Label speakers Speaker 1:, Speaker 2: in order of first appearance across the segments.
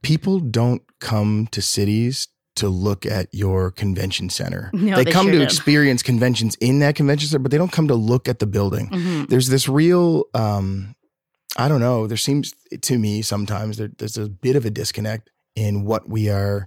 Speaker 1: people don't come to cities to look at your convention center.
Speaker 2: No,
Speaker 1: they come
Speaker 2: sure
Speaker 1: to
Speaker 2: don't.
Speaker 1: experience conventions in that convention center, but they don't come to look at the building.
Speaker 2: Mm-hmm.
Speaker 1: There's this real, I don't know, there seems to me sometimes there's a bit of a disconnect in what we are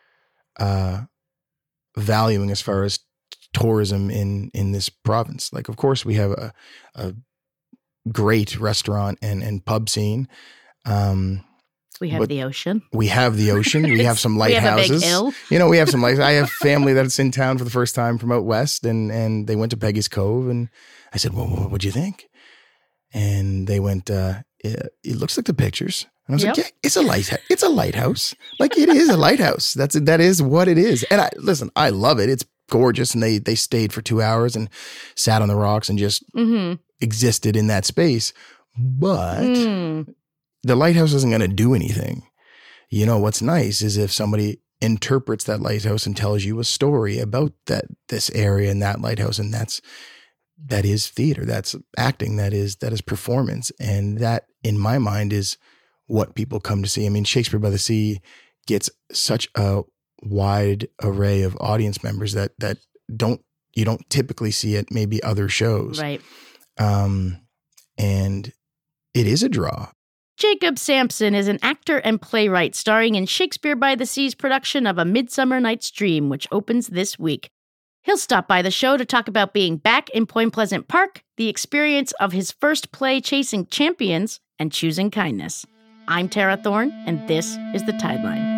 Speaker 1: valuing as far as tourism in this province. Like, of course, we have a great restaurant and pub scene.
Speaker 2: We have the ocean.
Speaker 1: We have the ocean. We have some lighthouses.
Speaker 2: We have a big hill.
Speaker 1: You know, we have some lights. I have family that's in town for the first time from out west, and they went to Peggy's Cove, and I said, "Well, what'd you think?" And they went, "It looks like the pictures." And I was like, "Yeah, it's a lighthouse. It's a lighthouse. Like, it is a lighthouse. That is what it is." And I love it. It's gorgeous, and they stayed for 2 hours and sat on the rocks and just existed in that space. But the lighthouse isn't going to do anything. You know, what's nice is if somebody interprets that lighthouse and tells you a story about this area and that lighthouse, and that is theater, that's acting, that is performance. And that, in my mind, is what people come to see. I mean, Shakespeare by the Sea gets such a wide array of audience members that you don't typically see at maybe other shows.
Speaker 2: Right.
Speaker 1: And it is a draw.
Speaker 2: Jacob Sampson is an actor and playwright starring in Shakespeare by the Sea's production of A Midsummer Night's Dream, which opens this week. He'll stop by the show to talk about being back in Point Pleasant Park, the experience of his first play Chasing Champions, and choosing kindness. I'm Tara Thorne, and this is The Tideline.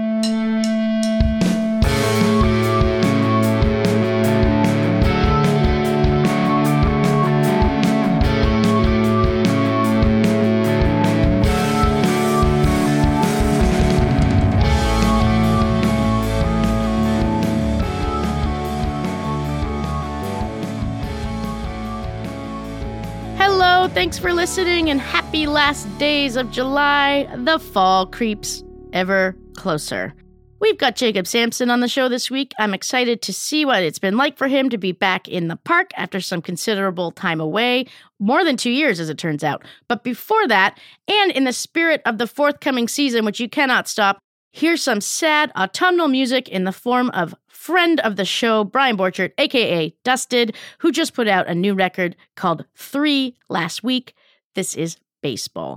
Speaker 2: Thanks for listening, and happy last days of July. The fall creeps ever closer. We've got Jacob Sampson on the show this week. I'm excited to see what it's been like for him to be back in the park after some considerable time away, more than 2 years as it turns out. But before that, and in the spirit of the forthcoming season, which you cannot stop, here's some sad autumnal music in the form of friend of the show, Brian Borchert, a.k.a. Dusted, who just put out a new record called 3 last week. This is Baseball.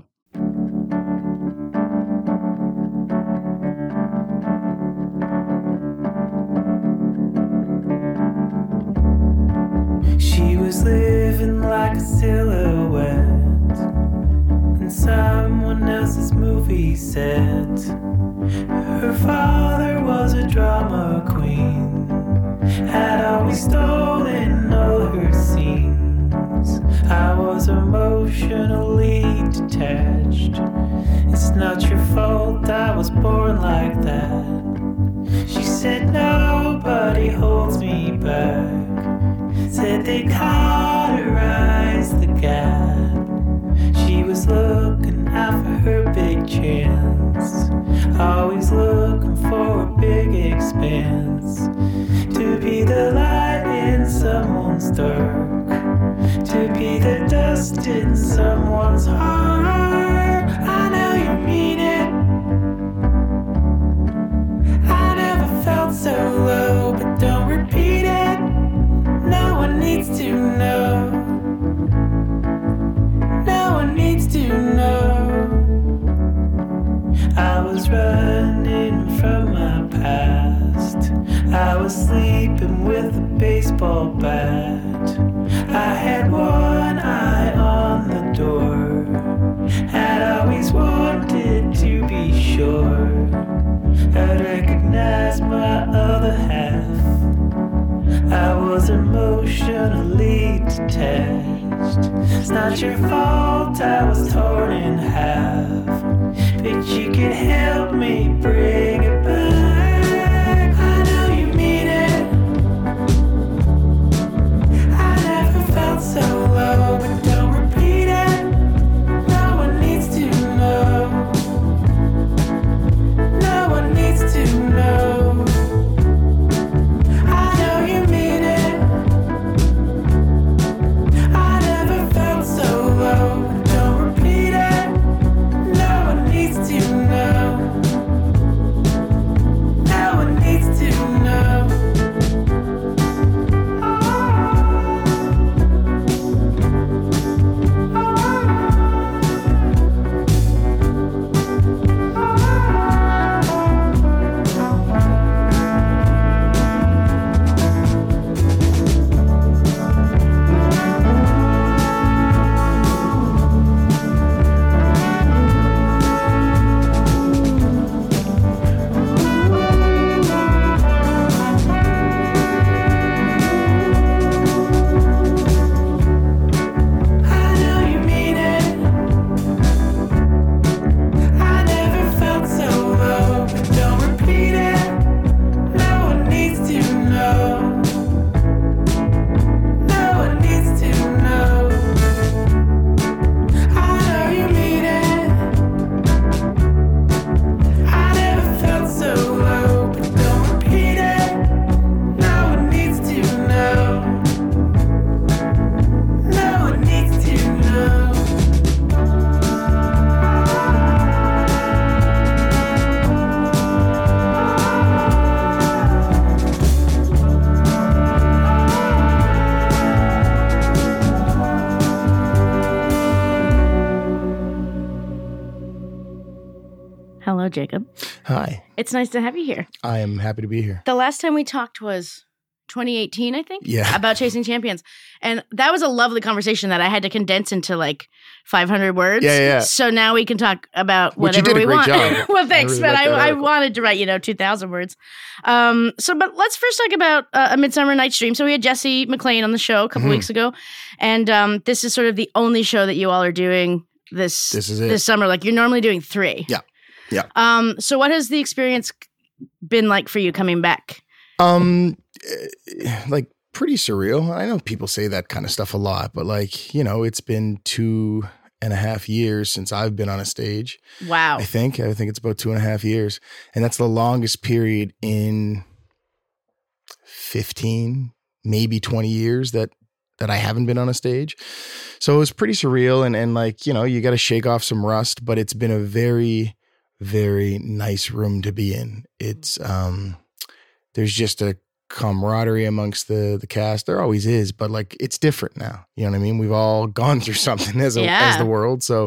Speaker 3: She was living like a silhouette in someone else's movie set. Her father was a drama queen, had always stolen all her scenes. I was emotionally detached. It's not your fault I was born like that. She said nobody holds me back. Said they cauterized the gap. She was looking out for her big chance, always looking for a big expanse, to be the light in someone's dark, to be the dust in someone's heart. I know you mean it. I never felt so low, but don't repeat it. No one needs to know. No one needs to know. I was running from my past. I was sleeping with a baseball bat. I had one eye on the door. Had always wanted to be sure I'd recognize my other half. I was emotionally detached. It's not your fault I was torn in half, but you can help me bring it back. I know you mean it. I never felt so low, but don't repeat it. No one needs to know. No one needs to know. I know you mean it. I never felt so low, but don't repeat it. No one needs to know.
Speaker 2: Jacob.
Speaker 1: Hi.
Speaker 2: It's nice to have you here.
Speaker 1: I am happy to be here.
Speaker 2: The last time we talked was 2018, I think.
Speaker 1: Yeah.
Speaker 2: About Chasing Champions. And that was a lovely conversation that I had to condense into like 500 words.
Speaker 1: Yeah.
Speaker 2: So now we can talk about
Speaker 1: Which you
Speaker 2: whatever
Speaker 1: did a
Speaker 2: we
Speaker 1: great
Speaker 2: want.
Speaker 1: job.
Speaker 2: Well, thanks.
Speaker 1: really
Speaker 2: But
Speaker 1: liked that
Speaker 2: I
Speaker 1: article.
Speaker 2: wanted to write, 2,000 words. But let's first talk about A Midsummer Night's Dream. So we had Jesse McLean on the show a couple weeks ago. And this is sort of the only show that you all are doing this
Speaker 1: This is it.
Speaker 2: summer. Like you're normally doing 3.
Speaker 1: Yeah.
Speaker 2: So what has the experience been like for you coming back?
Speaker 1: Like pretty surreal. I know people say that kind of stuff a lot, but like, it's been 2.5 years since I've been on a stage.
Speaker 2: Wow.
Speaker 1: I think it's about 2.5 years. And that's the longest period in 15, maybe 20 years that I haven't been on a stage. So it was pretty surreal. And like, you got to shake off some rust, but it's been a very, very nice room to be in. It's, there's just a camaraderie amongst the cast. There always is, but like it's different now. You know what I mean? We've all gone through something as the world. So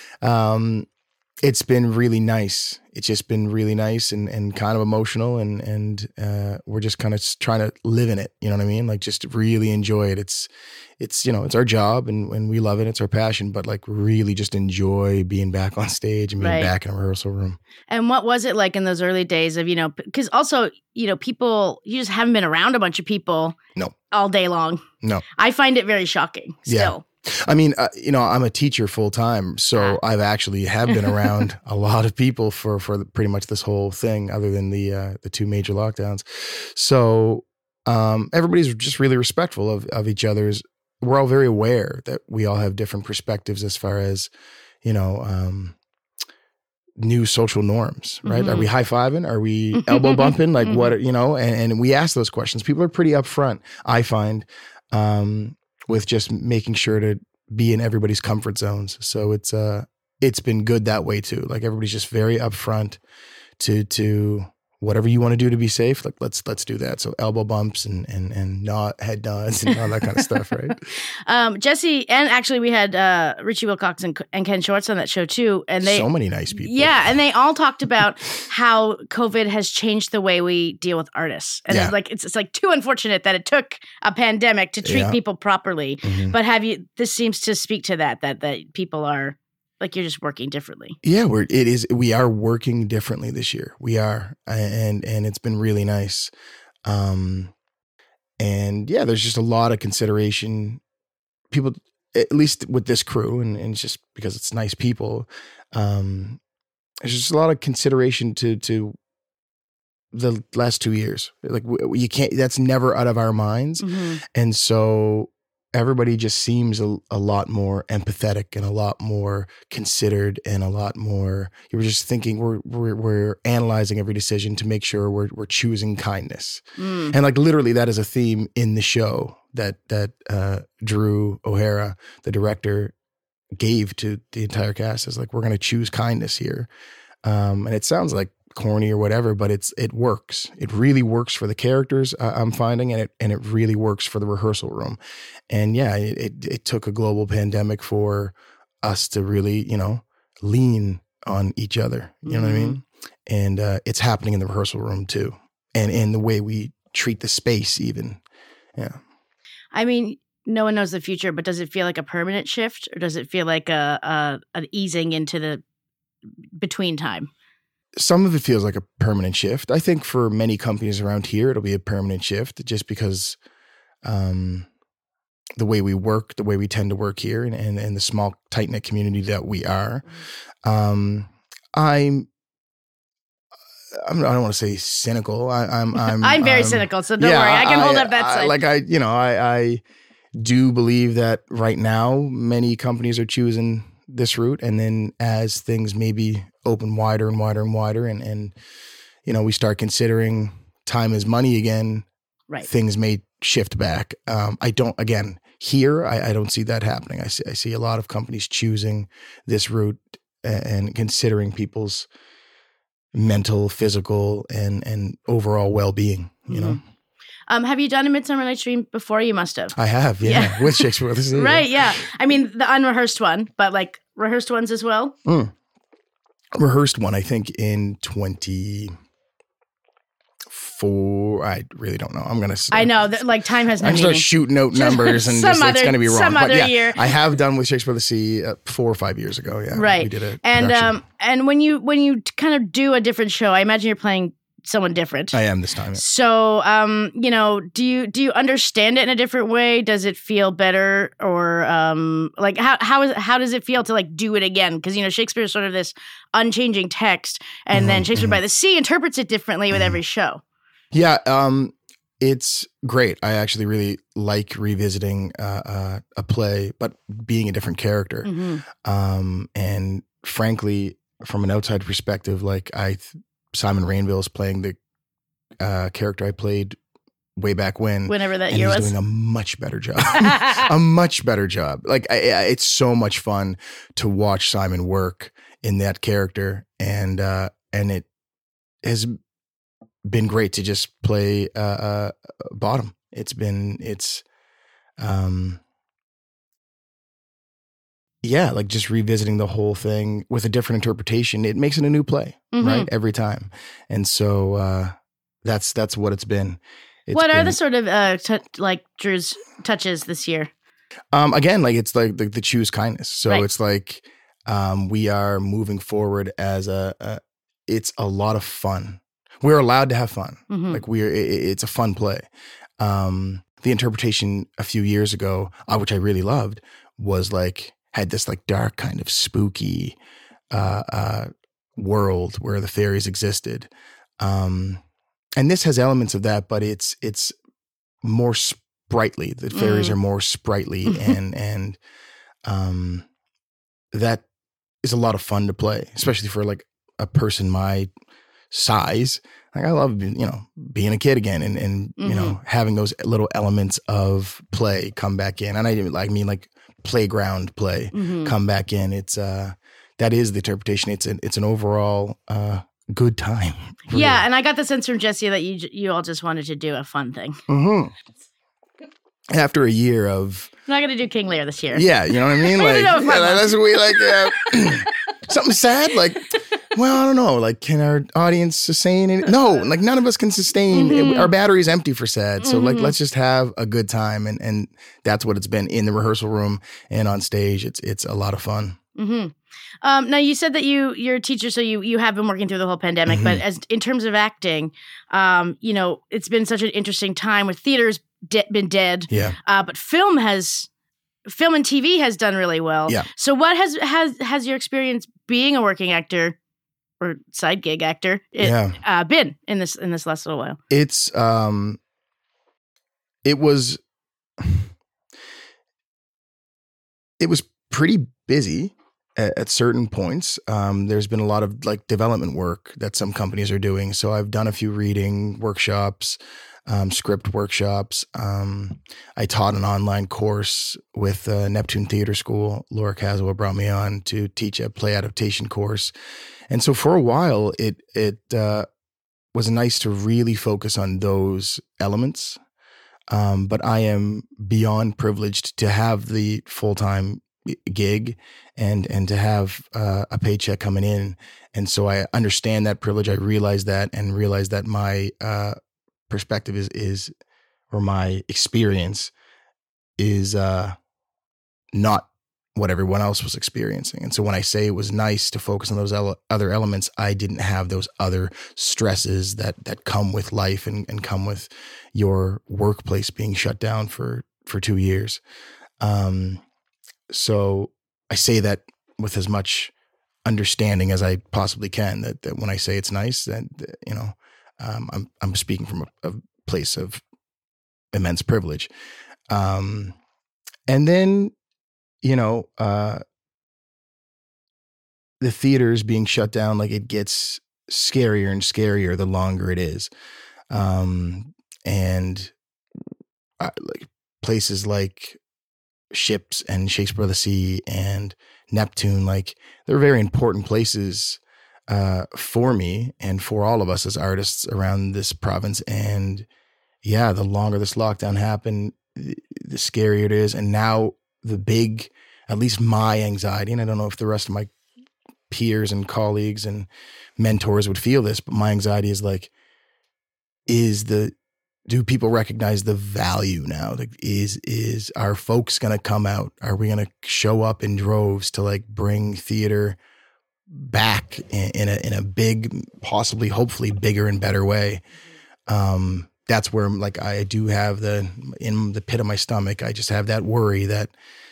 Speaker 1: it's been really nice. It's just been really nice and kind of emotional and we're just kind of trying to live in it. You know what I mean? Like just really enjoy it. It's it's our job and we love it. It's our passion, but like really just enjoy being back on stage and being back in a rehearsal room.
Speaker 2: And what was it like in those early days of, because also, people, you just haven't been around a bunch of people all day long.
Speaker 1: No.
Speaker 2: I find it very shocking still.
Speaker 1: I mean, I'm a teacher full time, so I've actually have been around a lot of people for pretty much this whole thing, other than the 2 major lockdowns. So everybody's just really respectful of each other's. We're all very aware that we all have different perspectives as far as, new social norms, right? Are we high-fiving? Are we elbow bumping? Like what, and we ask those questions. People are pretty upfront, I find, with just making sure to be in everybody's comfort zones. So it's been good that way too. Like everybody's just very upfront to whatever you want to do to be safe. Like let's do that. So elbow bumps and head nods and all that kind of stuff, right?
Speaker 2: Jesse, and actually we had Richie Wilcox and Ken Schwartz on that show too. And
Speaker 1: so many nice people.
Speaker 2: Yeah, and they all talked about how COVID has changed the way we deal with artists. And it's like too unfortunate that it took a pandemic to treat people properly. Mm-hmm. But this seems to speak to that people are like you're just working differently. Yeah,
Speaker 1: we are working differently this year. We are, and it's been really nice. And yeah, there's just a lot of consideration. People, at least with this crew, and it's just because it's nice people. There's just a lot of consideration to the last 2 years. Like you can't. That's never out of our minds, and so. Everybody just seems a lot more empathetic and a lot more considered and a lot more. You were just thinking we're analyzing every decision to make sure we're choosing kindness, and like literally that is a theme in the show that Drew O'Hara, the director, gave to the entire cast. Is like we're going to choose kindness here, and it sounds like corny or whatever, but it works. It really works for the characters, I'm finding, and it really works for the rehearsal room. And yeah, it took a global pandemic for us to really, lean on each other. You know what I mean? And it's happening in the rehearsal room too, and in the way we treat the space even. Yeah.
Speaker 2: I mean, no one knows the future, but does it feel like a permanent shift, or does it feel like an easing into the between time?
Speaker 1: Some of it feels like a permanent shift. I think for many companies around here, it'll be a permanent shift just because the way we work, the way we tend to work here and the small, tight-knit community that we are. I don't want to say cynical. I'm
Speaker 2: very cynical, so don't worry. I can hold up that side.
Speaker 1: I do believe that right now, many companies are choosing this route, and then as things maybe open wider and wider and wider, and we start considering time is money again,
Speaker 2: right?
Speaker 1: Things may shift back. I don't see that happening. I see a lot of companies choosing this route and considering people's mental, physical, and overall well-being. You know.
Speaker 2: Have you done A Midsummer Night's Dream before? You must have.
Speaker 1: I have, yeah. With Shakespeare.
Speaker 2: Right, yeah. I mean, the unrehearsed one, but like rehearsed ones as well?
Speaker 1: rehearsed one, I think, in 24. I really don't know. I'm going to
Speaker 2: I know that like time has no
Speaker 1: I'm
Speaker 2: meaning.
Speaker 1: start shooting out numbers and
Speaker 2: Some
Speaker 1: just, it's going to be wrong.
Speaker 2: some
Speaker 1: But
Speaker 2: other
Speaker 1: yeah,
Speaker 2: year.
Speaker 1: I have done with Shakespeare of the Sea 4 or 5 years ago. Yeah.
Speaker 2: Right.
Speaker 1: We did a
Speaker 2: And
Speaker 1: production.
Speaker 2: and when you kind of do a different show, I imagine you're playing someone different.
Speaker 1: I am this time.
Speaker 2: So, do you understand it in a different way? Does it feel better, or like how does it feel to like do it again? Because Shakespeare is sort of this unchanging text, and then Shakespeare by the Sea interprets it differently with every show.
Speaker 1: Yeah, it's great. I actually really like revisiting a play, but being a different character. And frankly, from an outside perspective, like Simon Rainville is playing the character I played way back whenever
Speaker 2: that
Speaker 1: and
Speaker 2: year
Speaker 1: he's
Speaker 2: was.
Speaker 1: doing a much better job. A much better job. Like it's so much fun to watch Simon work in that character, and it has been great to just play Bottom. Like just revisiting the whole thing with a different interpretation. It makes it a new play, right? Every time. And so that's what it's been.
Speaker 2: What are the sort of Drew's touches this year?
Speaker 1: Again, like it's like the choose kindness. So
Speaker 2: Right.
Speaker 1: it's like we are moving forward as it's a lot of fun. We're allowed to have fun. Like it's a fun play. The interpretation a few years ago, which I really loved, was like had this like dark kind of spooky world where the fairies existed. And this has elements of that, but it's more sprightly. The fairies are more sprightly, and that is a lot of fun to play, especially for like a person my size. Like I love being a kid again, and having those little elements of play come back in, and I mean like playground play come back in. It's that is the interpretation. It's an overall good time.
Speaker 2: Really. Yeah, and I got the sense from Jesse that you all just wanted to do a fun thing.
Speaker 1: After a year of,
Speaker 2: I'm not going to do King Lear this year.
Speaker 1: Yeah, you know what I mean. Like that's what we like. Something sad, like. Well, I don't know. Like, can our audience sustain it? No, like none of us can sustain. Our battery's empty for sad. So like, let's just have a good time. And that's what it's been in the rehearsal room and on stage. It's a lot of fun.
Speaker 2: Now you said that you're a teacher, so you have been working through the whole pandemic, but in terms of acting, it's been such an interesting time with theaters been dead.
Speaker 1: Yeah.
Speaker 2: But film and TV has done really well.
Speaker 1: Yeah.
Speaker 2: So what has your experience being a working actor or side gig actor been in this last little while?
Speaker 1: It was pretty busy at certain points. There's been a lot of like development work that some companies are doing. So I've done a few reading workshops, script workshops. I taught an online course with Neptune Theater School. Laura Caswell brought me on to teach a play adaptation course. And so for a while, it was nice to really focus on those elements. But I am beyond privileged to have the full-time gig and to have a paycheck coming in. And so I understand that privilege. I realize that my perspective is or my experience is not what everyone else was experiencing. And so when I say it was nice to focus on those other elements, I didn't have those other stresses that come with life and come with your workplace being shut down for 2 years. So I say that with as much understanding as I possibly can, that when I say it's nice, that I'm speaking from a place of immense privilege. And then, the theaters being shut down, like it gets scarier and scarier the longer it is. And like places like Ships and Shakespeare of the Sea and Neptune, like they're very important places for me and for all of us as artists around this province. And yeah, the longer this lockdown happened, the scarier it is. And now the big, at least my anxiety, and I don't know if the rest of my peers and colleagues and mentors would feel this, but my anxiety is like, do people recognize the value now? Like, are folks going to come out? Are we going to show up in droves to like bring theater back in a big, possibly, hopefully bigger and better way? That's where like I do have in the pit of my stomach, I just have that worry that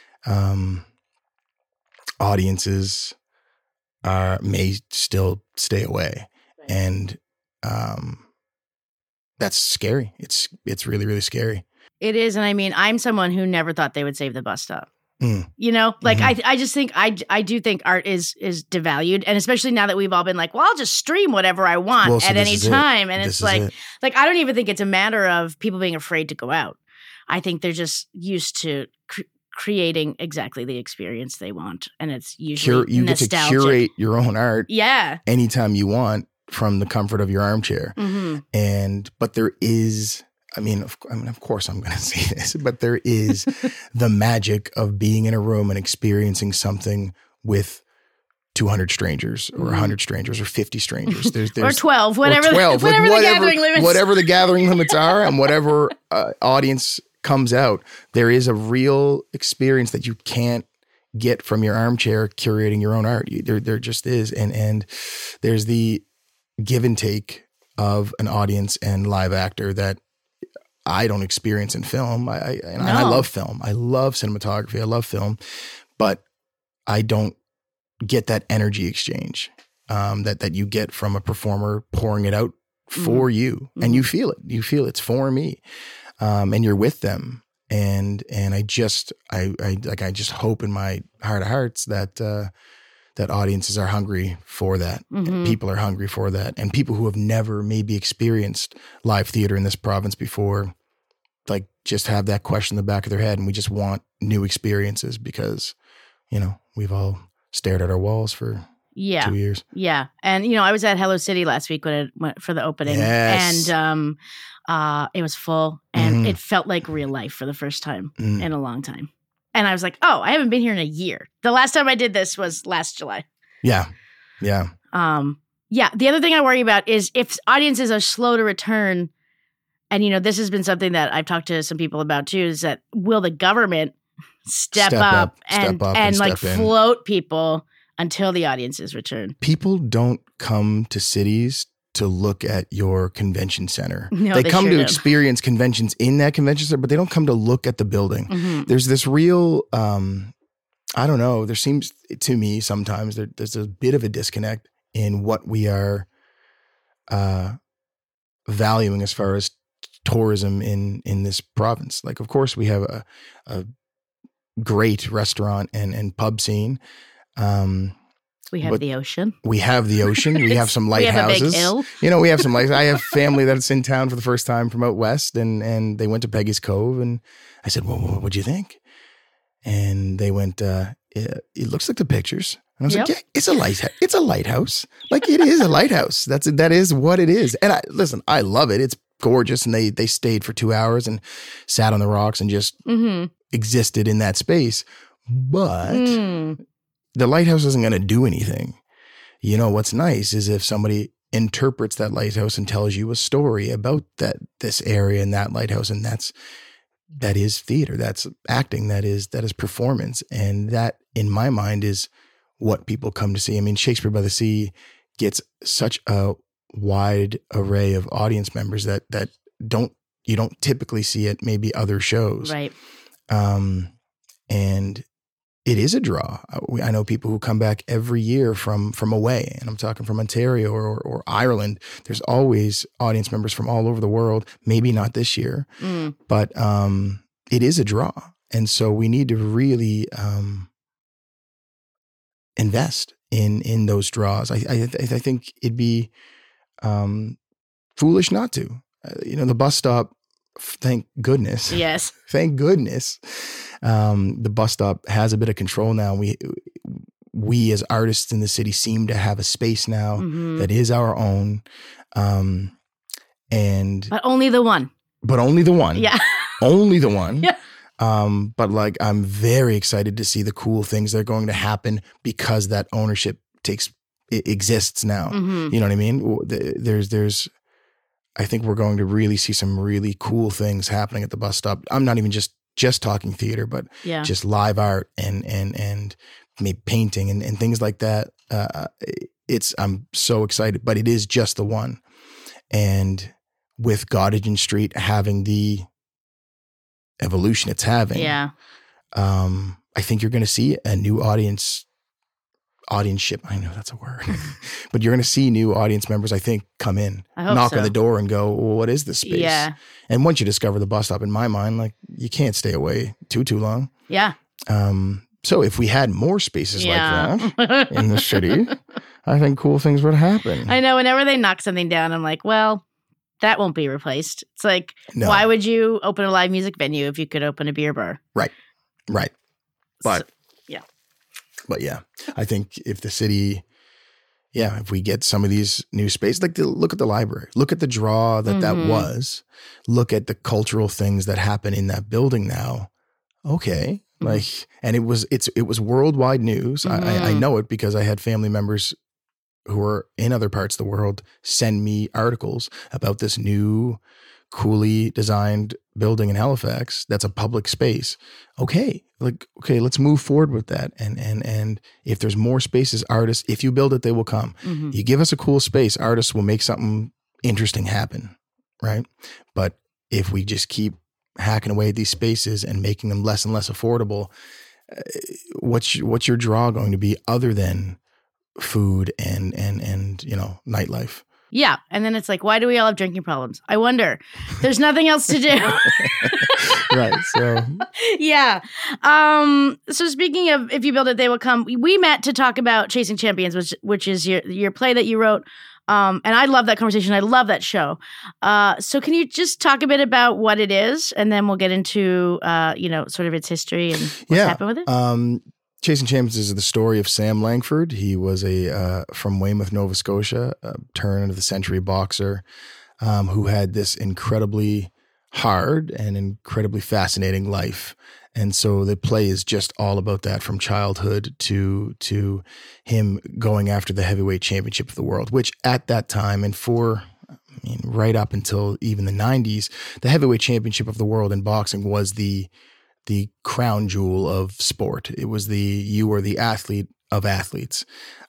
Speaker 1: audiences may still stay away.
Speaker 2: Right.
Speaker 1: And that's scary. It's really, really scary.
Speaker 2: It is. And I mean, I'm someone who never thought they would save the bus stop.
Speaker 1: You
Speaker 2: know, like I just think I do think art is devalued, and especially now that we've all been like, well, I'll just stream whatever I want at any time, and it's like I don't even think it's a matter of people being afraid to go out. I think they're just used to creating exactly the experience they want, and it's usually
Speaker 1: you
Speaker 2: nostalgic.
Speaker 1: get to curate your own art, anytime you want from the comfort of your armchair, but there is. I mean, of course I'm going to say this, but there is the magic of being in a room and experiencing something with 200 strangers or 100 strangers or 50 strangers. There's
Speaker 2: or 12, whatever the gathering limits.
Speaker 1: Whatever the gathering limits are and whatever audience comes out, there is a real experience that you can't get from your armchair curating your own art. There just is. And there's the give and take of an audience and live actor that I don't experience in film. I love film. I love cinematography. I love film, but I don't get that energy exchange that you get from a performer pouring it out for you, and you feel it. You feel it's for me, and you're with them. And I just hope in my heart of hearts that that audiences are hungry for that. And people are hungry for that, and people who have never maybe experienced live theater in this province before, like, just have that question in the back of their head, and we just want new experiences because, we've all stared at our walls for 2 years.
Speaker 2: Yeah. And, I was at Hello City last week when it went for the opening, and it was full, and it felt like real life for the first time in a long time. And I was like, oh, I haven't been here in a year. The last time I did this was last July.
Speaker 1: Yeah.
Speaker 2: The other thing I worry about is if audiences are slow to return. And, this has been something that I've talked to some people about too, is that will the government step up and like float people until the audiences return?
Speaker 1: People don't come to cities to look at your convention center.
Speaker 2: No,
Speaker 1: they come to experience conventions in that convention center, but they don't come to look at the building. There's this real, I don't know, there seems to me sometimes there's a bit of a disconnect in what we are valuing as far as tourism in this province. Like, of course, we have a great restaurant and pub scene.
Speaker 2: We have the ocean.
Speaker 1: We have the ocean. We have some lighthouses.
Speaker 2: We have a big hill.
Speaker 1: We have some lights. I have family that's in town for the first time from out west, and they went to Peggy's Cove, and I said, well, what'd you think? And they went, it looks like the pictures. And I was like, yeah, it's a lighthouse. It's a lighthouse. Like, it is a lighthouse. That is what it is. And I love it. It's gorgeous. And they stayed for 2 hours and sat on the rocks and just existed in that space. But the lighthouse isn't going to do anything. What's nice is if somebody interprets that lighthouse and tells you a story about this area and that lighthouse, and that is theater, that's acting, that is performance. And that, in my mind, is what people come to see. I mean, Shakespeare by the Sea gets such a wide array of audience members that you don't typically see at maybe other shows.
Speaker 2: Right.
Speaker 1: And it is a draw. I know people who come back every year from away, and I'm talking from Ontario or Ireland. There's always audience members from all over the world. Maybe not this year, but it is a draw. And so we need to really invest in those draws. I think it'd be foolish not to. The bus stop, thank goodness.
Speaker 2: Yes.
Speaker 1: Thank goodness. The bus stop has a bit of control now. We as artists in the city seem to have a space now that is our own. But
Speaker 2: only the one.
Speaker 1: Yeah. Only the one.
Speaker 2: Yeah.
Speaker 1: But I'm very excited to see the cool things that are going to happen because that ownership it exists now.
Speaker 2: Mhm.
Speaker 1: You know what I mean? There's I think we're going to really see some really cool things happening at the bus stop. I'm not even just talking theater, but
Speaker 2: Yeah.
Speaker 1: just live art and maybe painting and things like that. I'm so excited, but it is just the one. And with Gottingen Street having the evolution it's having,
Speaker 2: Yeah.
Speaker 1: I think you're going to see a new audienceship. I know that's a word, but you're going to see new audience members, I think, come in,
Speaker 2: I hope
Speaker 1: knock
Speaker 2: so.
Speaker 1: on the door and go, well, what is this space?
Speaker 2: Yeah.
Speaker 1: And once you discover the bus stop, in my mind, like you can't stay away too long.
Speaker 2: Yeah.
Speaker 1: So if we had more spaces
Speaker 2: Yeah.
Speaker 1: like that in the city, I think cool things would happen.
Speaker 2: I know whenever they knock something down, I'm like, well, that won't be replaced. It's like,
Speaker 1: No.
Speaker 2: why would you open a live music venue if you could open a beer bar?
Speaker 1: Right. But
Speaker 2: yeah.
Speaker 1: But yeah, I think if the city, if we get some of these new spaces, like look at the library, look at the draw that
Speaker 2: Mhm.
Speaker 1: was, look at the cultural things that happen in that building now. Okay.
Speaker 2: Mhm.
Speaker 1: And it was worldwide news. I know it because I had family members who are in other parts of the world send me articles about this new coolly designed building in Halifax that's a public space. Okay, let's move forward with that. And if there's more spaces, artists, if you build it, they will come.
Speaker 2: Mhm.
Speaker 1: You give us a cool space, artists will make something interesting happen, right? But if we just keep hacking away at these spaces and making them less and less affordable, what's your draw going to be other than food and nightlife?
Speaker 2: Yeah. And then it's like, why do we all have drinking problems? I wonder. There's nothing else to do.
Speaker 1: Right. So
Speaker 2: Yeah. So speaking of if you build it, they will come. We met to talk about Chasing Champions, which is your play that you wrote. And I love that conversation. I love that show. So can you just talk a bit about what it is, and then we'll get into sort of its history and what's happened with it.
Speaker 1: Chasing Champions is the story of Sam Langford. He was from Weymouth, Nova Scotia, a turn of the century boxer who had this incredibly hard and incredibly fascinating life. And so the play is just all about that, from childhood to him going after the heavyweight championship of the world, which at that time and right up until even the 90s, the heavyweight championship of the world in boxing was the crown jewel of sport. It was you were the athlete of athletes.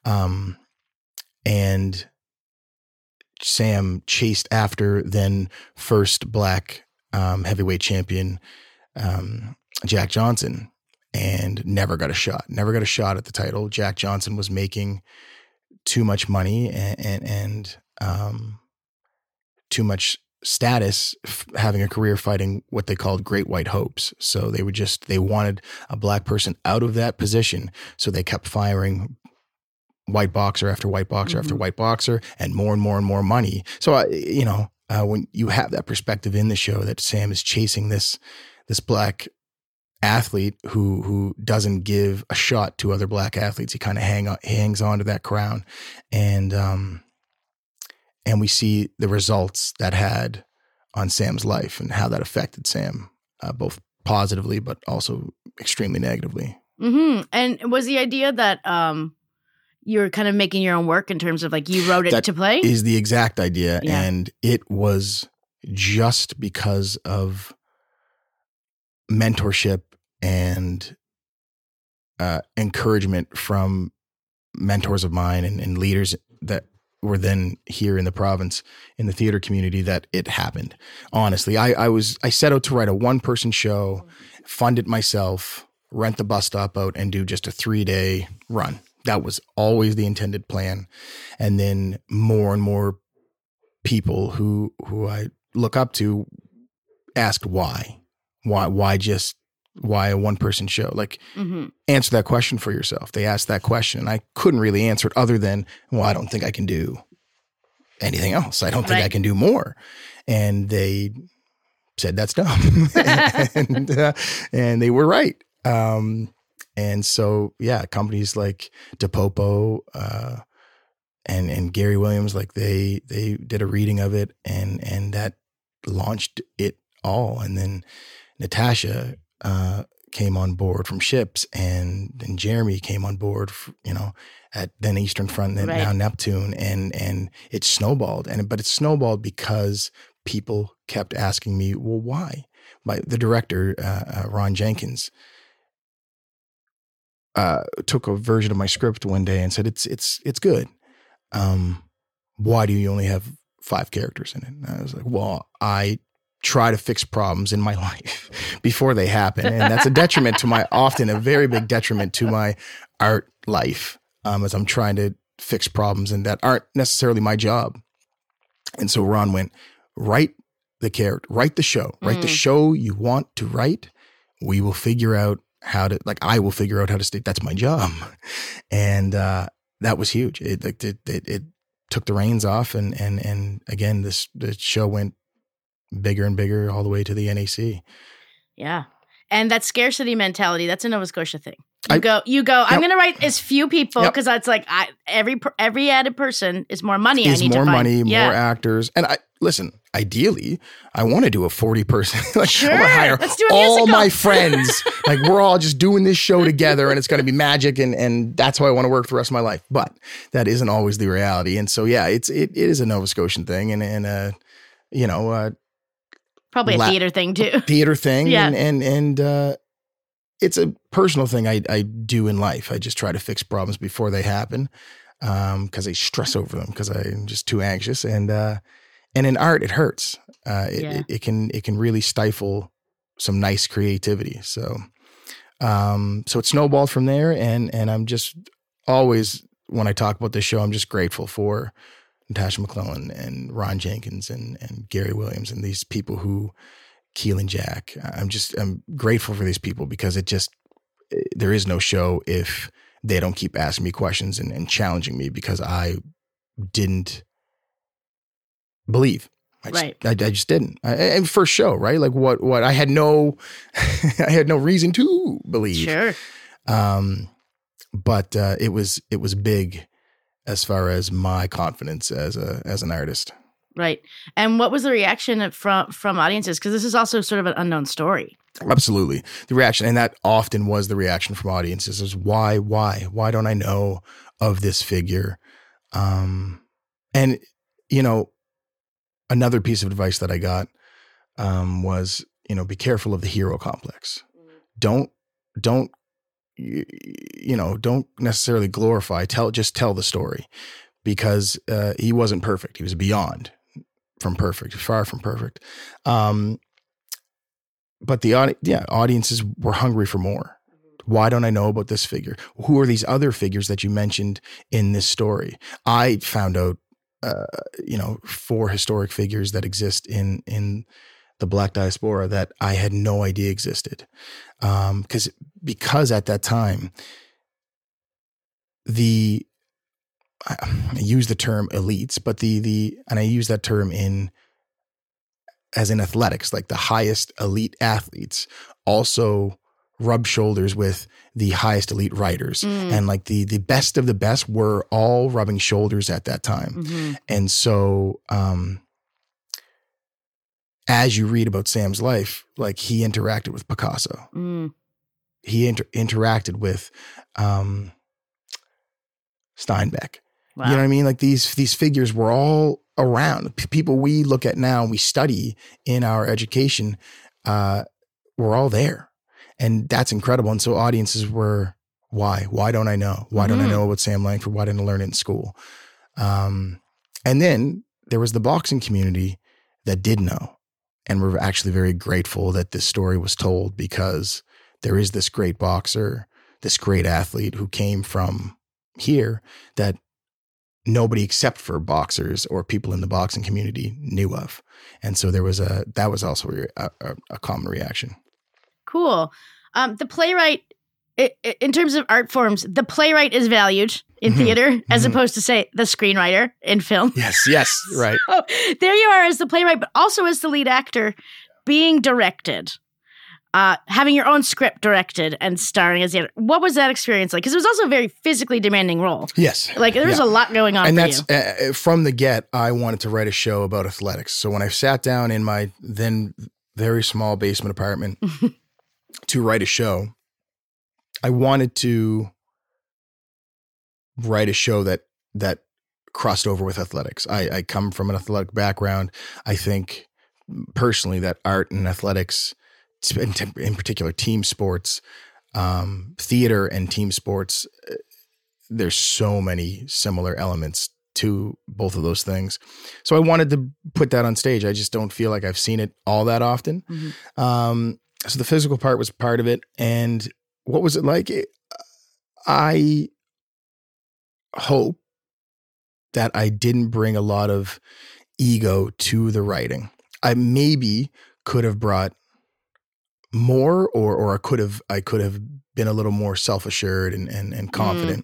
Speaker 1: And Sam chased after then first black heavyweight champion, Jack Johnson, and never got a shot at the title. Jack Johnson was making too much money and too much status having a career fighting what they called great white hopes. So they wanted a black person out of that position. So they kept firing white boxer after white boxer after white boxer, and more money. So, when you have that perspective in the show that Sam is chasing this black athlete who doesn't give a shot to other black athletes, he kind of hangs on to that crown. And we see the results that had on Sam's life and how that affected Sam, both positively, but also extremely negatively.
Speaker 2: Mm-hmm. And was the idea that you're kind of making your own work in terms of like you wrote it to play?
Speaker 1: Is the exact idea.
Speaker 2: Yeah.
Speaker 1: And it was just because of mentorship and encouragement from mentors of mine and leaders that were then here in the province in the theater community that it happened. Honestly, I set out to write a 1-person show, fund it myself, rent the bus stop out, and do just a 3-day run. That was always the intended plan. And then more and more people who I look up to asked why a 1-person show? Like, answer that question for yourself. They asked that question, and I couldn't really answer it other than, well, I don't think I can do anything else. I don't think I can do more. And they said, that's dumb. and they were right. And so, companies like DePopo and Gary Williams, like they did a reading of it, and that launched it all. And then Natasha came on board from Ships, and then Jeremy came on board, at then Eastern Front and now Neptune, and it snowballed. But it snowballed because people kept asking me, well, why? The director, Ron Jenkins, took a version of my script one day and said, it's good. Why do you only have 5 characters in it? And I was like, well, I try to fix problems in my life before they happen. And that's often a very big detriment to my art life, as I'm trying to fix problems and that aren't necessarily my job. And so Ron went, write the character, write the show, write the show you want to write. We will figure out I will figure out how to stay. That's my job. And, that was huge. It took the reins off. And again, the show went bigger and bigger all the way to the NAC. Yeah.
Speaker 2: And that scarcity mentality, that's a Nova Scotia thing. You go, I'm going to write as few people because that's like every added person is more money.
Speaker 1: Is more money, more actors. And listen, ideally, I want to do a 40-person.
Speaker 2: Sure.
Speaker 1: I'm going to hire all my friends. We're all just doing this show together and it's going to be magic. And that's how I want to work for the rest of my life. But that isn't always the reality. And so, it is a Nova Scotian thing and
Speaker 2: probably a theater thing too.
Speaker 1: Theater thing. Yeah. And it's a personal thing I do in life. I just try to fix problems before they happen because I stress over them because I'm just too anxious. And in art, it hurts. It can really stifle some nice creativity. So it snowballed from there. And I'm just always, when I talk about this show, I'm just grateful for Natasha McClellan and Ron Jenkins and Gary Williams and these people who, Keelan Jack. I'm grateful for these people because there is no show if they don't keep asking me questions and challenging me because I didn't believe. I just didn't. And first show, right? Like what I had no, I had no reason to believe.
Speaker 2: Sure.
Speaker 1: But it was big as far as my confidence as an artist.
Speaker 2: Right. And what was the reaction from audiences? Because this is also sort of an unknown story.
Speaker 1: Absolutely. The reaction, and that often was the reaction from audiences, is why don't I know of this figure? And, another piece of advice that I got was, be careful of the hero complex. Don't necessarily glorify, just tell the story because he wasn't perfect. He was beyond from perfect, far from perfect. But the audiences were hungry for more. Why don't I know about this figure? Who are these other figures that you mentioned in this story? I found out, 4 historic figures that exist in the Black diaspora that I had no idea existed. Because at that time, I use the term elites, but and I use that term as in athletics, like the highest elite athletes also rub shoulders with the highest elite writers. And like the best of the best were all rubbing shoulders at that time. Mm-hmm. And so, as you read about Sam's life, like he interacted with Picasso. He interacted with Steinbeck. Wow. You know what I mean? Like these figures were all around. People we look at now and we study in our education were all there. And that's incredible. And so audiences were, why? Why don't I know? Why don't I know about Sam Langford? Why didn't I learn it in school? And then there was the boxing community that did know. And we're actually very grateful that this story was told because there is this great boxer, this great athlete who came from here that nobody except for boxers or people in the boxing community knew of. And so that was also a common reaction.
Speaker 2: Cool. The playwright, in terms of art forms, the playwright is valued in theater as opposed to, say, the screenwriter in film.
Speaker 1: Yes, right.
Speaker 2: So there you are as the playwright, but also as the lead actor, being directed, having your own script directed and starring as the actor. What was that experience like? Because it was also a very physically demanding role.
Speaker 1: Yes.
Speaker 2: Like there was a lot going on for you.
Speaker 1: And that's, from the get, I wanted to write a show about athletics. So when I sat down in my then very small basement apartment to write a show, I wanted to write a show that crossed over with athletics. I come from an athletic background. I think personally that art and athletics, in particular team sports, theater and team sports, there's so many similar elements to both of those things. So I wanted to put that on stage. I just don't feel like I've seen it all that often. Mm-hmm. So the physical part was part of it. And what was it like? I hope that I didn't bring a lot of ego to the writing. I maybe could have brought more, or I could have been a little more self-assured and confident.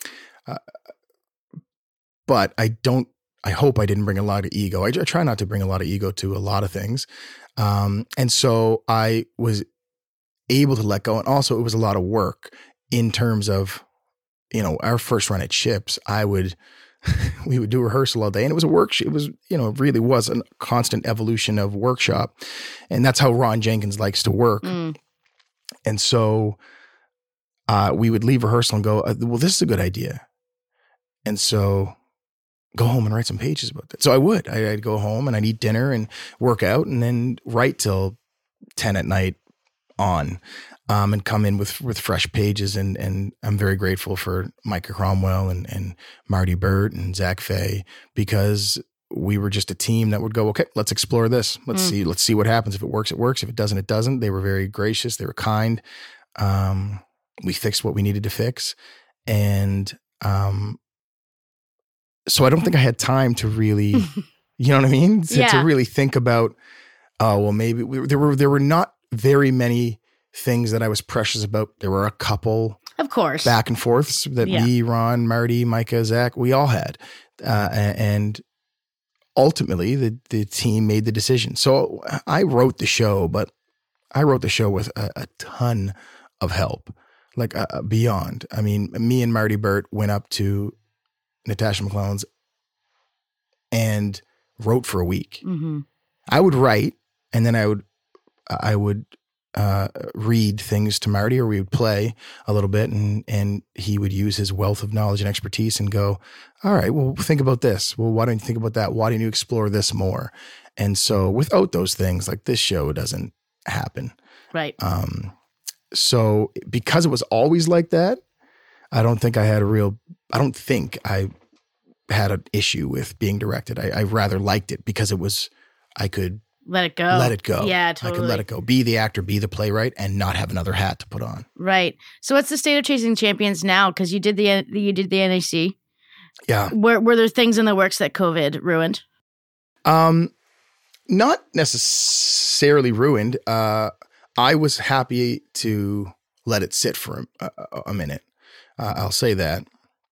Speaker 1: But I hope I didn't bring a lot of ego. I try not to bring a lot of ego to a lot of things. And so I was able to let go. And also it was a lot of work in terms of, our first run at Chips, we would do rehearsal all day, and it was a workshop. It was, it really was a constant evolution of workshop. And that's how Ron Jenkins likes to work. And so we would leave rehearsal and go, well, this is a good idea. And so go home and write some pages about that. So I would. I'd go home and I'd eat dinner and work out and then write till 10 at night on, and come in with fresh pages. And I'm very grateful for Micah Cromwell and Marty Burt and Zach Fay, because we were just a team that would go, okay, let's explore this. Let's see what happens. If it works, it works. If it doesn't, it doesn't. They were very gracious. They were kind. We fixed what we needed to fix. And, so I don't think I had time to really, you know what I mean? To really think about, well, maybe there were not very many things that I was precious about. There were a couple,
Speaker 2: of course,
Speaker 1: back and forths that me, Ron, Marty, Micah, Zach, we all had. And ultimately the team made the decision. So I wrote the show, but I wrote the show with a ton of help, like beyond. I mean, me and Marty Burt went up to Natasha McClellan's and wrote for a week. Mm-hmm. I would write, and then I would read things to Marty, or we would play a little bit, and he would use his wealth of knowledge and expertise and go, all right, well, think about this. Well, why don't you think about that? Why don't you explore this more? And so without those things, like, this show doesn't happen.
Speaker 2: Right.
Speaker 1: So because it was always like that, I don't think I had an issue with being directed. I rather liked it because I could
Speaker 2: let it go. Yeah, totally.
Speaker 1: I could let it go. Be the actor, be the playwright, and not have another hat to put on.
Speaker 2: Right. So what's the state of Chasing Champions now? Because you did the NAC.
Speaker 1: Yeah.
Speaker 2: Were there things in the works that COVID ruined?
Speaker 1: Not necessarily ruined. I was happy to let it sit for a minute. I'll say that.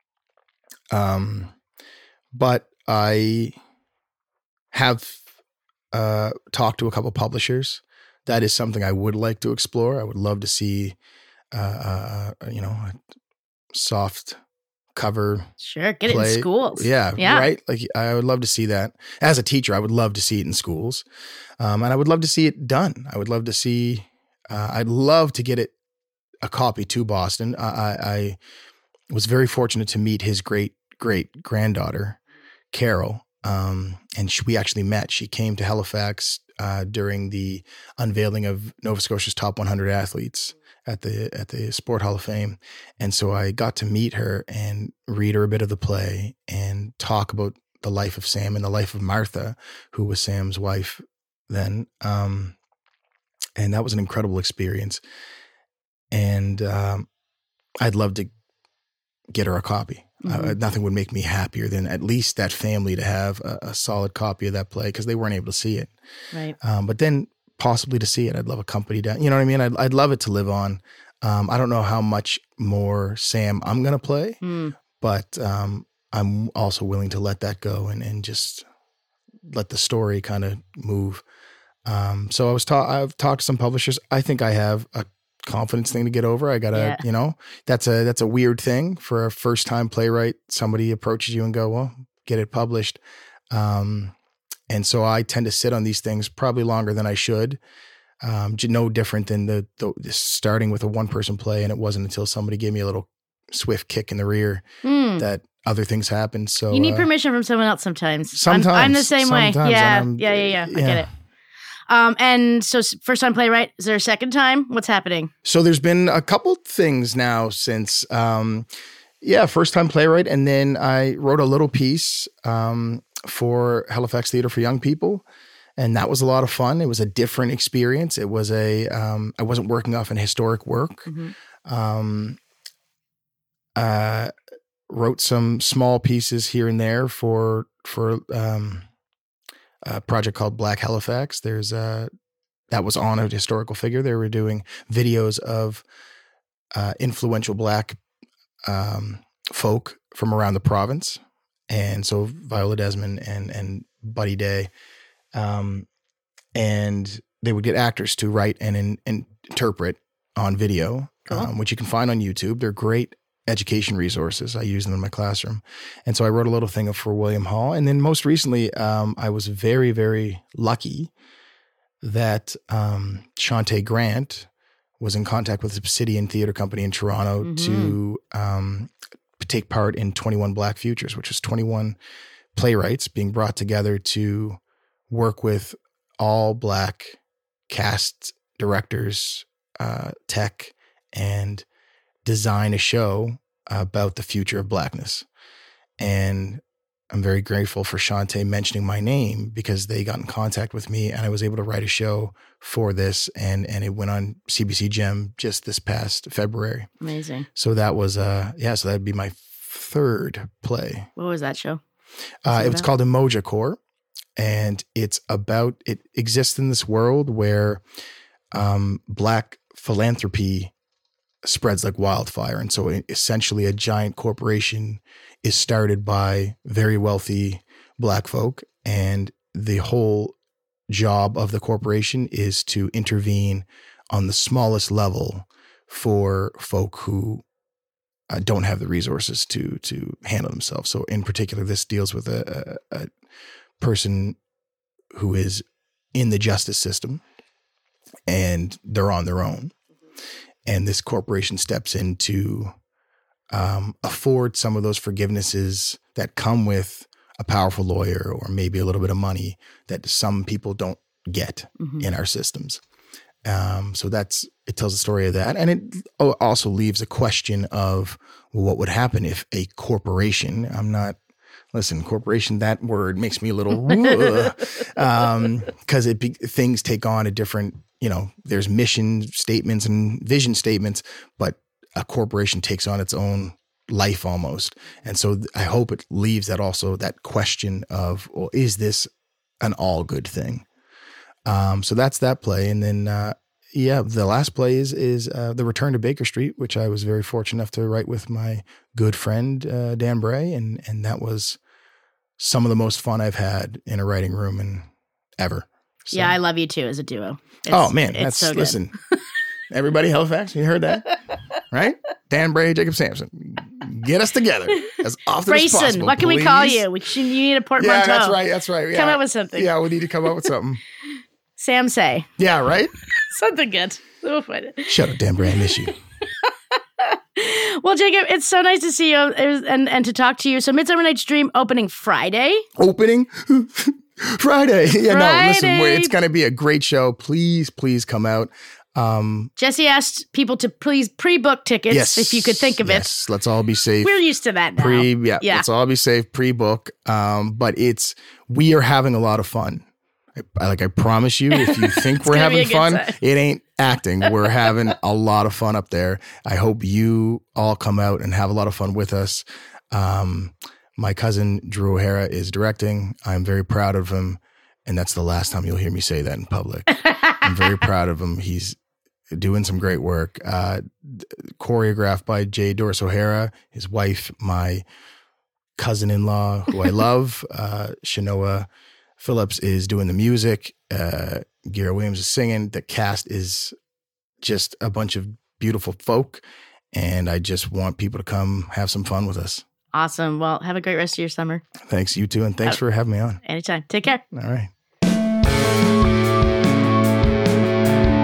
Speaker 1: But I have talked to a couple publishers. That is something I would like to explore. I would love to see, a soft cover.
Speaker 2: Sure, get
Speaker 1: play.
Speaker 2: it in schools.
Speaker 1: Yeah, right? Like, I would love to see that. As a teacher, I would love to see it in schools. And I would love to see it done. I would love to see, I'd love to get a copy to Boston. I was very fortunate to meet his great-great-granddaughter, Carol, and we actually met. She came to Halifax during the unveiling of Nova Scotia's top 100 athletes at the Sport Hall of Fame. And so I got to meet her and read her a bit of the play and talk about the life of Sam and the life of Martha, who was Sam's wife then. And that was an incredible experience. And I'd love to get her a copy. Mm-hmm. Nothing would make me happier than at least that family to have a solid copy of that play, because they weren't able to see it.
Speaker 2: Right.
Speaker 1: But then possibly to see it, I'd love a company down. You know what I mean? I'd love it to live on. I don't know how much more Sam I'm going to play, but I'm also willing to let that go and just let the story kind of move. So I've talked to some publishers. I think I have a confidence thing to get over. I gotta, that's a weird thing for a first time playwright. Somebody approaches you and go, well, get it published. And so I tend to sit on these things probably longer than I should. No different than the starting with a one-person play, and it wasn't until somebody gave me a little swift kick in the rear that other things happened. So
Speaker 2: you need permission from someone else sometimes.
Speaker 1: Sometimes.
Speaker 2: I'm the same way. Yeah. I
Speaker 1: Yeah.
Speaker 2: get it. And so first time playwright, is there a second time? What's happening?
Speaker 1: So there's been a couple things now since, first time playwright. And then I wrote a little piece for Halifax Theatre for Young People. And that was a lot of fun. It was a different experience. It was I wasn't working off an historic work. Wrote some small pieces here and there for a project called Black Halifax. That was on a historical figure. They were doing videos of influential Black folk from around the province. And so Viola Desmond and Buddy Day. And they would get actors to write and interpret on video, which you can find on YouTube. They're great education resources. I use them in my classroom. And so I wrote a little thing for William Hall. And then most recently, I was very, very lucky that Shantae Grant was in contact with the Obsidian Theatre Company in Toronto to take part in 21 Black Futures, which was 21 playwrights being brought together to work with all Black cast directors, tech, and design a show about the future of Blackness. And I'm very grateful for Shantae mentioning my name because they got in contact with me and I was able to write a show for this and it went on CBC Gem just this past February.
Speaker 2: Amazing.
Speaker 1: So that was, so that'd be my third play.
Speaker 2: What was that show?
Speaker 1: It was called Emoja Core. And it exists in this world where Black philanthropy spreads like wildfire. And so essentially a giant corporation is started by very wealthy Black folk. And the whole job of the corporation is to intervene on the smallest level for folk who don't have the resources to handle themselves. So in particular, this deals with a person who is in the justice system and they're on their own. And this corporation steps in to afford some of those forgivenesses that come with a powerful lawyer or maybe a little bit of money that some people don't get in our systems. So it tells the story of that. And it also leaves a question of what would happen if a corporation, corporation, that word makes me a little, because things take on a different, there's mission statements and vision statements, but a corporation takes on its own life almost. And so I hope it leaves that question of, well, is this an all good thing? So that's that play. And then, the last play is The Return to Baker Street, which I was very fortunate enough to write with my good friend, Dan Bray. And that was some of the most fun I've had in a writing room ever. So.
Speaker 2: Yeah, I love you too as a duo.
Speaker 1: That's
Speaker 2: so good.
Speaker 1: Listen, everybody, Halifax, you heard that, right? Dan Bray, Jacob Sampson, get us together as often as possible.
Speaker 2: What can we call you? You need a portmanteau.
Speaker 1: Yeah, that's right. Yeah.
Speaker 2: Come up with something.
Speaker 1: Yeah, we need to come up with something.
Speaker 2: Sam say.
Speaker 1: Yeah, right?
Speaker 2: Something good. We'll find it.
Speaker 1: Shut up, Dan Bray, I miss you.
Speaker 2: Well, Jacob, it's so nice to see you and to talk to you. So Midsummer Night's Dream opening Friday.
Speaker 1: Friday. Yeah,
Speaker 2: Friday.
Speaker 1: No, listen, it's going to be a great show. Please come out.
Speaker 2: Jesse asked people to please pre-book tickets if you could think of it.
Speaker 1: Yes, let's all be safe.
Speaker 2: We're used to that now.
Speaker 1: Let's all be safe, pre-book. But we are having a lot of fun. I promise you, if you think we're having fun, it ain't acting. We're having a lot of fun up there. I hope you all come out and have a lot of fun with us. My cousin Drew O'Hara is directing. I'm very proud of him. And that's the last time you'll hear me say that in public. I'm very proud of him. He's doing some great work. Choreographed by Jay Doris O'Hara, his wife, my cousin-in-law, who I love, Shanoa Phillips, is doing the music. Gira Williams is singing. The cast is just a bunch of beautiful folk. And I just want people to come have some fun with us.
Speaker 2: Awesome. Well, have a great rest of your summer.
Speaker 1: Thanks, you too. And thanks for having me on.
Speaker 2: Anytime. Take care.
Speaker 1: All right.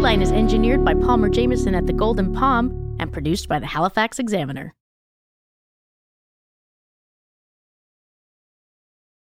Speaker 2: Byline is engineered by Palmer Jameson at the Golden Palm and produced by the Halifax Examiner.